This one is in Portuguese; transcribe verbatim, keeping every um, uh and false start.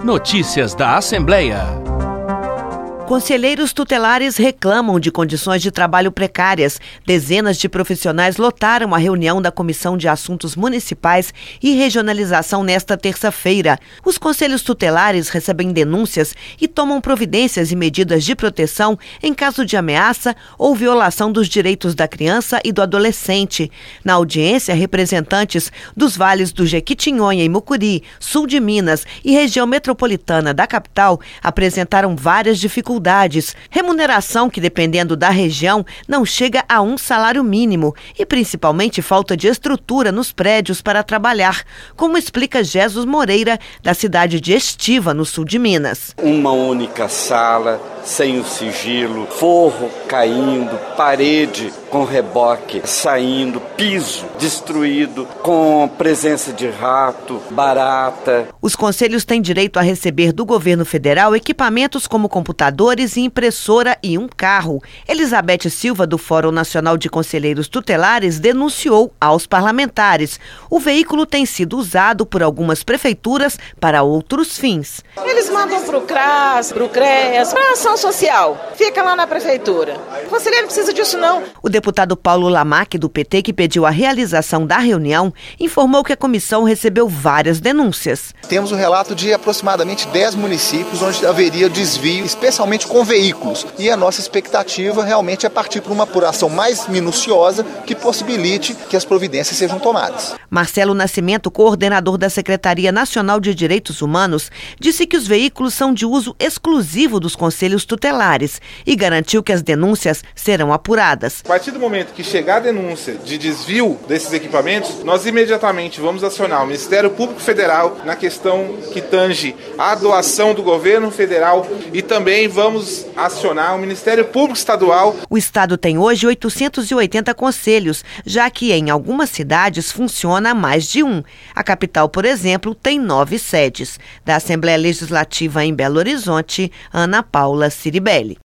Notícias da Assembleia. Conselheiros tutelares reclamam de condições de trabalho precárias. Dezenas de profissionais lotaram a reunião da Comissão de Assuntos Municipais e Regionalização nesta terça-feira. Os conselhos tutelares recebem denúncias e tomam providências e medidas de proteção em caso de ameaça ou violação dos direitos da criança e do adolescente. Na audiência, representantes dos vales do Jequitinhonha e Mucuri, sul de Minas e região metropolitana da capital apresentaram várias dificuldades. Remuneração que, dependendo da região, não chega a um salário mínimo e, principalmente, falta de estrutura nos prédios para trabalhar, como explica Jesus Moreira, da cidade de Estiva, no sul de Minas. Uma única sala, sem o sigilo, forro caindo, parede com reboque saindo, piso destruído, com presença de rato, barata. Os conselhos têm direito a receber do governo federal equipamentos como computadores e impressora e um carro. Elizabeth Silva, do Fórum Nacional de Conselheiros Tutelares, denunciou aos parlamentares. O veículo tem sido usado por algumas prefeituras para outros fins. Eles mandam para o CRAS, para o CREAS, para a ação social. Fica lá na prefeitura. O conselheiro não precisa disso, não. O deputado Paulo Lamac, do P T, que pediu a realização da reunião, informou que a comissão recebeu várias denúncias. Temos o relato de aproximadamente dez municípios onde haveria desvio, especialmente com veículos. E a nossa expectativa realmente é partir para uma apuração mais minuciosa que possibilite que as providências sejam tomadas. Marcelo Nascimento, coordenador da Secretaria Nacional de Direitos Humanos, disse que os veículos são de uso exclusivo dos conselhos tutelares e garantiu que as denúncias serão apuradas. A partir do momento que chegar a denúncia de desvio desses equipamentos, nós imediatamente vamos acionar o Ministério Público Federal na questão que tange a doação do governo federal e também vamos acionar o Ministério Público Estadual. O estado tem hoje oitocentos e oitenta conselhos, já que em algumas cidades funciona mais de um. A capital, por exemplo, tem nove sedes. Da Assembleia Legislativa em Belo Horizonte, Ana Paula Ciribelli.